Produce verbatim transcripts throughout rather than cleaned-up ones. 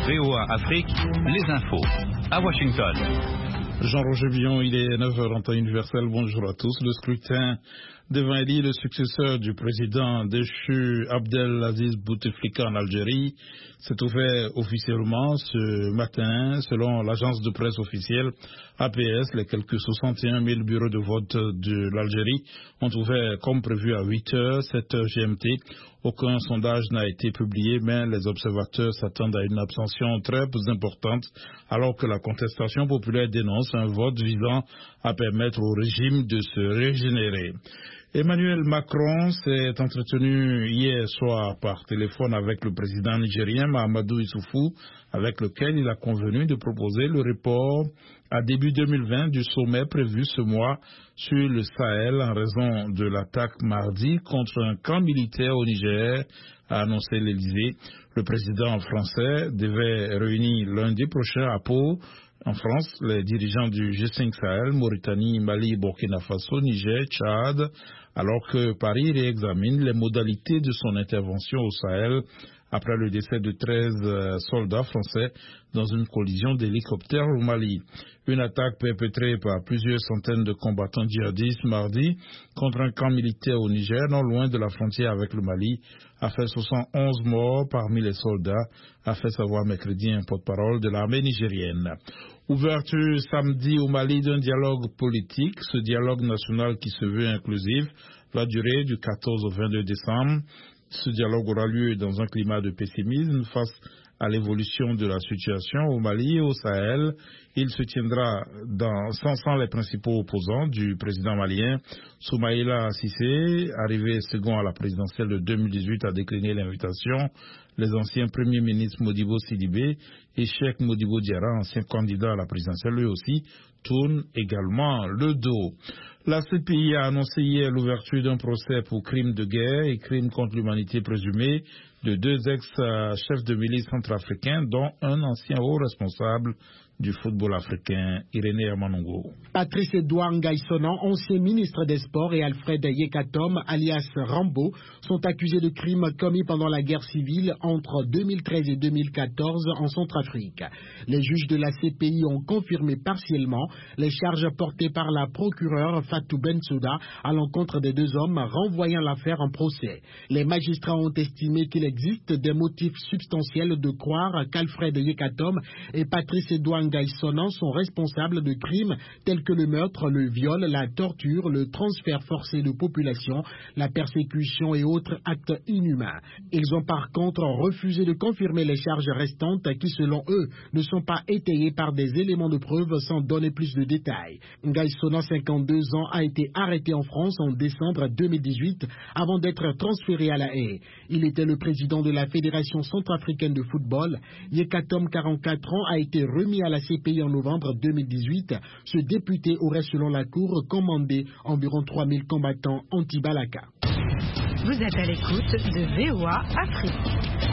V O A Afrique, les infos. À Washington. Jean-Roger Billon, il est neuf heures en temps universel. Bonjour à tous. Le scrutin devant élire le successeur du président déchu Abdelaziz Bouteflika en Algérie s'est ouvert officiellement ce matin. Selon l'agence de presse officielle A P S, les quelques soixante et un mille bureaux de vote de l'Algérie ont ouvert comme prévu à huit heures, sept heures G M T. Aucun sondage n'a été publié, mais les observateurs s'attendent à une abstention très importante, alors que la contestation populaire dénonce un vote visant à permettre au régime de se régénérer. Emmanuel Macron s'est entretenu hier soir par téléphone avec le président nigérien Mahamadou Issoufou, avec lequel il a convenu de proposer le report à début deux mille vingt du sommet prévu ce mois sur le Sahel en raison de l'attaque mardi contre un camp militaire au Niger, a annoncé l'Élysée. Le président français devait réunir lundi prochain à Pau, en France, les dirigeants du G cinq Sahel, Mauritanie, Mali, Burkina Faso, Niger, Tchad, alors que Paris réexamine les modalités de son intervention au Sahel après le décès de treize soldats français dans une collision d'hélicoptères au Mali. Une attaque perpétrée par plusieurs centaines de combattants djihadistes mardi contre un camp militaire au Niger, non loin de la frontière avec le Mali, a fait soixante et onze morts parmi les soldats, a fait savoir mercredi un porte-parole de l'armée nigérienne. Ouverture samedi au Mali d'un dialogue politique. Ce dialogue national qui se veut inclusif va durer du quatorze au vingt-deux décembre. Ce dialogue aura lieu dans un climat de pessimisme face à l'évolution de la situation au Mali et au Sahel. Il se tiendra dans, sans, sans les principaux opposants du président malien. Soumaïla Cissé, arrivé second à la présidentielle de deux mille dix-huit, a décliné l'invitation. Les anciens premiers ministres Modibo Sidibé et Cheikh Modibo Diarra, anciens candidats à la présidentielle, eux aussi, tournent également le dos. La C P I a annoncé hier l'ouverture d'un procès pour crimes de guerre et crimes contre l'humanité présumés de deux ex-chefs de milice centrafricains, dont un ancien haut responsable du football africain, Irénée Amanongo. Patrice Edouard Ngaïsonan, ancien ministre des Sports, et Alfred Yekatom, alias Rambo, sont accusés de crimes commis pendant la guerre civile entre deux mille treize et deux mille quatorze en Centrafrique. Les juges de la C P I ont confirmé partiellement les charges portées par la procureure Fatou Bensouda à l'encontre des deux hommes, renvoyant l'affaire en procès. Les magistrats ont estimé qu'il existe des motifs substantiels de croire qu'Alfred Yekatom et Patrice Edouard Ngaïsonan sont responsables de crimes tels que le meurtre, le viol, la torture, le transfert forcé de population, la persécution et autres actes inhumains. Ils ont par contre refusé de confirmer les charges restantes qui, selon eux, ne sont pas étayées par des éléments de preuve sans donner plus de détails. Ngaïsonan, cinquante-deux ans, a été arrêté en France en décembre deux mille dix-huit avant d'être transféré à La Haye. Il était le président de la Fédération centrafricaine de football. Yekatom, quarante-quatre ans, a été remis à la C P I en novembre deux mille dix-huit. Ce député aurait, selon la Cour, commandé environ trois mille combattants anti-Balaka. Vous êtes à l'écoute de V O A Afrique.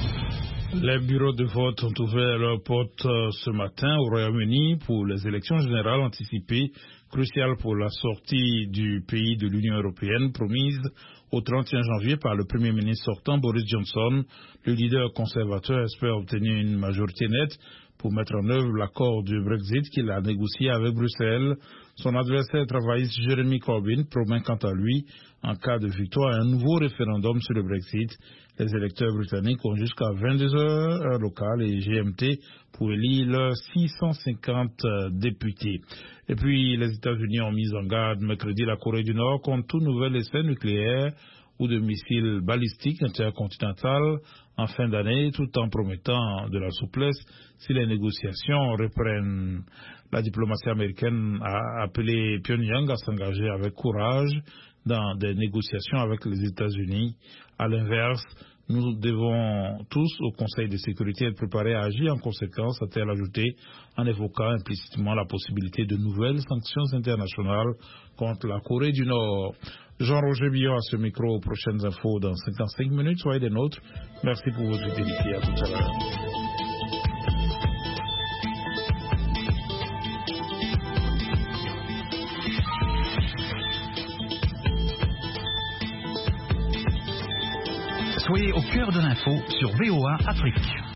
Les bureaux de vote ont ouvert leurs portes ce matin au Royaume-Uni pour les élections générales anticipées, cruciales pour la sortie du pays de l'Union européenne, promise au trente et un janvier par le Premier ministre sortant Boris Johnson. Le leader conservateur espère obtenir une majorité nette pour mettre en œuvre l'accord du Brexit qu'il a négocié avec Bruxelles. Son adversaire travailliste Jeremy Corbyn promet quant à lui, en cas de victoire, un nouveau référendum sur le Brexit. Les électeurs britanniques ont jusqu'à vingt-deux heures heure locale et G M T pour élire leurs six cent cinquante députés. Et puis, les États-Unis ont mis en garde mercredi la Corée du Nord contre tout nouvel essai nucléaire ou de missiles balistiques intercontinentaux en fin d'année, tout en promettant de la souplesse si les négociations reprennent. La diplomatie américaine a appelé Pyongyang à s'engager avec courage dans des négociations avec les États-Unis. À l'inverse, nous devons tous au Conseil de sécurité être préparés à agir en conséquence, a-t-elle ajouté, en évoquant implicitement la possibilité de nouvelles sanctions internationales contre la Corée du Nord. Jean-Roger Billon à ce micro, aux prochaines infos dans cinquante-cinq minutes, soyez des nôtres. Merci pour votre fidélité, à tout à l'heure. Soyez au cœur de l'info sur V O A Afrique.